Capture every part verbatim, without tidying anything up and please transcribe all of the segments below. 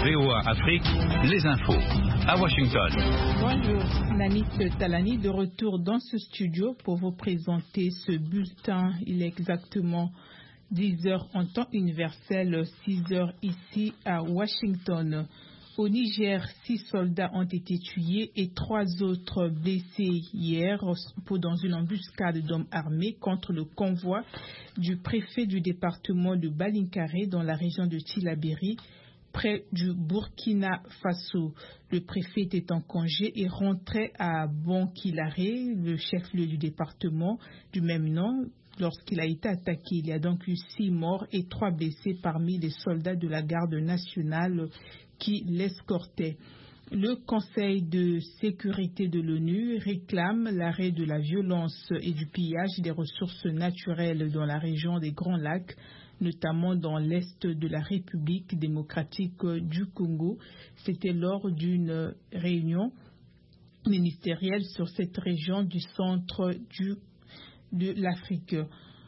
V O A Afrique, les infos à Washington. Bonjour, Nanit Talani de retour dans ce studio pour vous présenter ce bulletin. Il est exactement dix heures en temps universel, six heures ici à Washington. Au Niger, six soldats ont été tués et trois autres blessés hier dans une embuscade d'hommes armés contre le convoi du préfet du département de Balinkare dans la région de Tillabéri, près du Burkina Faso. Le préfet était en congé et rentrait à Bonkilare, le chef-lieu du département du même nom, lorsqu'il a été attaqué. Il y a donc eu six morts et trois blessés parmi les soldats de la garde nationale qui l'escortaient. Le Conseil de sécurité de l'ONU réclame l'arrêt de la violence et du pillage des ressources naturelles dans la région des Grands Lacs, notamment dans l'est de la République démocratique du Congo. C'était lors d'une réunion ministérielle sur cette région du centre du, de l'Afrique.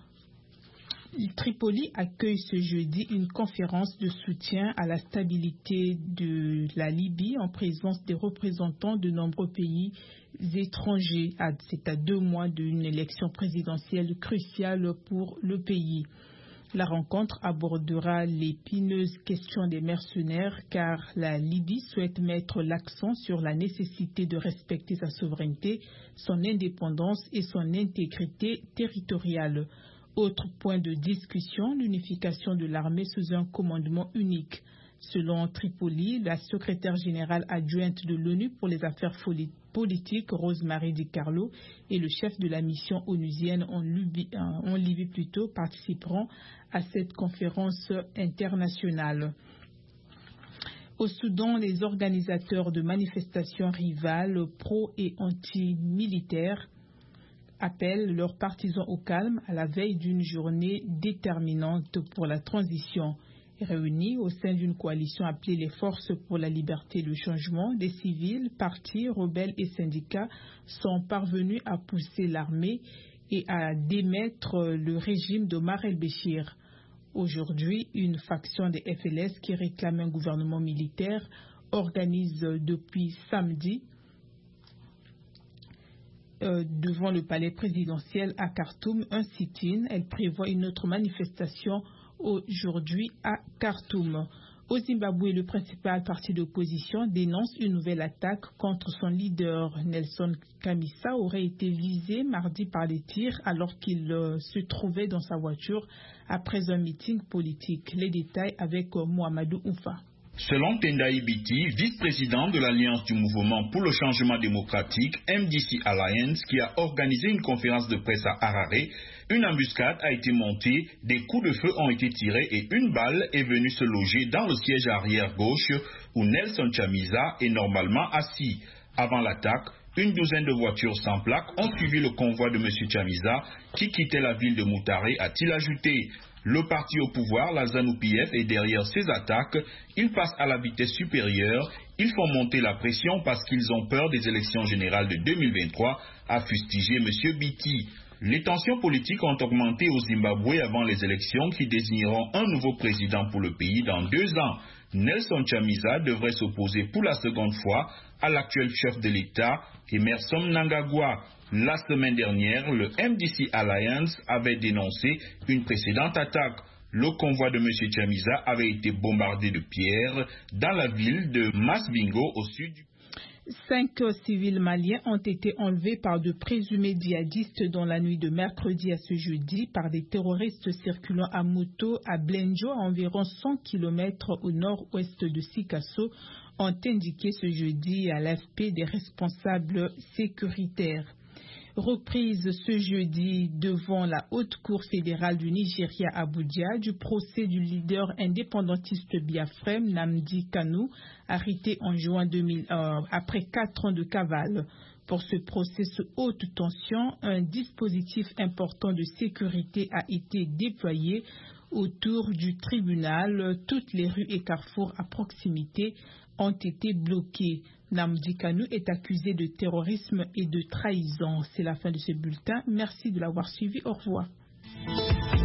Tripoli accueille ce jeudi une conférence de soutien à la stabilité de la Libye en présence des représentants de nombreux pays étrangers. C'est à deux mois d'une élection présidentielle cruciale pour le pays. La rencontre abordera l'épineuse question des mercenaires car la Libye souhaite mettre l'accent sur la nécessité de respecter sa souveraineté, son indépendance et son intégrité territoriale. Autre point de discussion, l'unification de l'armée sous un commandement unique. Selon Tripoli, la secrétaire générale adjointe de l'ONU pour les affaires politiques, Rosemary DiCarlo, et le chef de la mission onusienne en Libye, en Libye plutôt, participeront à cette conférence internationale. Au Soudan, les organisateurs de manifestations rivales pro- et anti-militaires appellent leurs partisans au calme à la veille d'une journée déterminante pour la transition. Réunis au sein d'une coalition appelée les Forces pour la liberté et le changement, des civils, partis, rebelles et syndicats sont parvenus à pousser l'armée et à démettre le régime d'Omar el-Béchir. Aujourd'hui, une faction des F L S qui réclame un gouvernement militaire organise depuis samedi Euh, devant le palais présidentiel à Khartoum un sit-in. Elle prévoit une autre manifestation aujourd'hui à Khartoum. Au Zimbabwe, le principal parti d'opposition dénonce une nouvelle attaque contre son leader. Nelson Chamisa aurait été visé mardi par des tirs alors qu'il euh, se trouvait dans sa voiture après un meeting politique. Les détails avec euh, Mohamedou Oufa. Selon Tendai Biti, vice-président de l'Alliance du Mouvement pour le Changement démocratique, M D C Alliance, qui a organisé une conférence de presse à Harare, une embuscade a été montée, des coups de feu ont été tirés et une balle est venue se loger dans le siège arrière gauche où Nelson Chamisa est normalement assis. Avant l'attaque, une douzaine de voitures sans plaque ont suivi le convoi de M. Chamisa qui quittait la ville de Moutare, a-t-il ajouté. Le parti au pouvoir, la ZANU P F, est derrière ces attaques. Ils passent à la vitesse supérieure. Ils font monter la pression parce qu'ils ont peur des élections générales de deux mille vingt-trois, a fustigé M. Biti. Les tensions politiques ont augmenté au Zimbabwe avant les élections qui désigneront un nouveau président pour le pays dans deux ans. Nelson Chamisa devrait s'opposer pour la seconde fois à l'actuel chef de l'État, Emmerson Mnangagwa. La semaine dernière, le M D C Alliance avait dénoncé une précédente attaque. Le convoi de M. Chamisa avait été bombardé de pierres dans la ville de Masbingo au sud du Cinq civils maliens ont été enlevés par de présumés djihadistes dans la nuit de mercredi à ce jeudi par des terroristes circulant à moto à Blenjo, à environ cent kilomètres au nord-ouest de Sikasso, ont indiqué ce jeudi à l'A F P des responsables sécuritaires. Reprise ce jeudi devant la Haute Cour fédérale du Nigeria à Abuja du procès du leader indépendantiste biafrem Nnamdi Kanu, arrêté en juin deux mille un après quatre ans de cavale. Pour ce procès sous haute tension, un dispositif important de sécurité a été déployé autour du tribunal. Toutes les rues et carrefours à proximité ont été bloqués. Nnamdi Kanu est accusé de terrorisme et de trahison. C'est la fin de ce bulletin. Merci de l'avoir suivi. Au revoir.